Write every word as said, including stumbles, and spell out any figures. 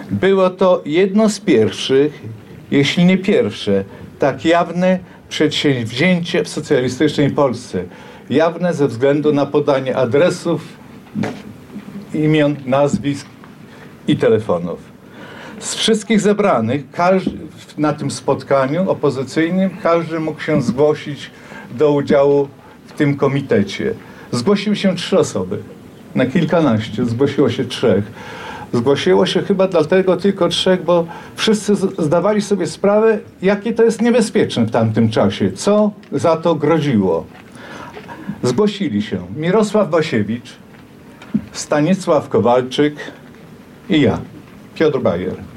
Było to jedno z pierwszych, jeśli nie pierwsze, tak jawne przedsięwzięcie w socjalistycznej Polsce. Jawne ze względu na podanie adresów, imion, nazwisk i telefonów. Z wszystkich zebranych każdy, na tym spotkaniu opozycyjnym każdy mógł się zgłosić do udziału w tym komitecie. Zgłosiły się trzy osoby. Na kilkanaście zgłosiło się trzech. Zgłosiło się chyba dlatego tylko trzech, bo wszyscy zdawali sobie sprawę, jakie to jest niebezpieczne w tamtym czasie. Co za to groziło. Zgłosili się Mirosław Basiewicz, Stanisław Kowalczyk i ja, Piotr Bajer.